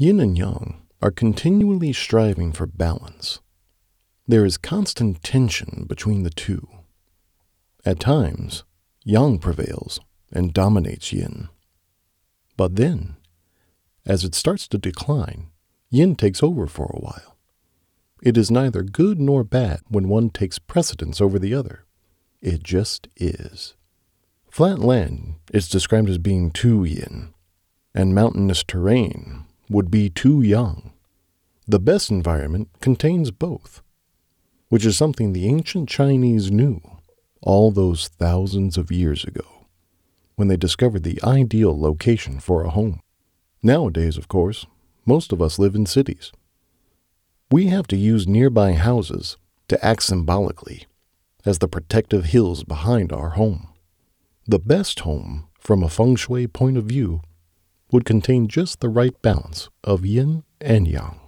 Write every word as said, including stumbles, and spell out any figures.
Yin and yang are continually striving for balance. There is constant tension between the two. At times, yang prevails and dominates yin. But then, as it starts to decline, yin takes over for a while. It is neither good nor bad when one takes precedence over the other. It just is. Flat land is described as being too yin, and mountainous terrain would be too yang. The best environment contains both, which is something the ancient Chinese knew all those thousands of years ago when they discovered the ideal location for a home. Nowadays, of course, most of us live in cities. We have to use nearby houses to act symbolically as the protective hills behind our home. The best home, from a feng shui point of view, would contain just the right balance of yin and yang.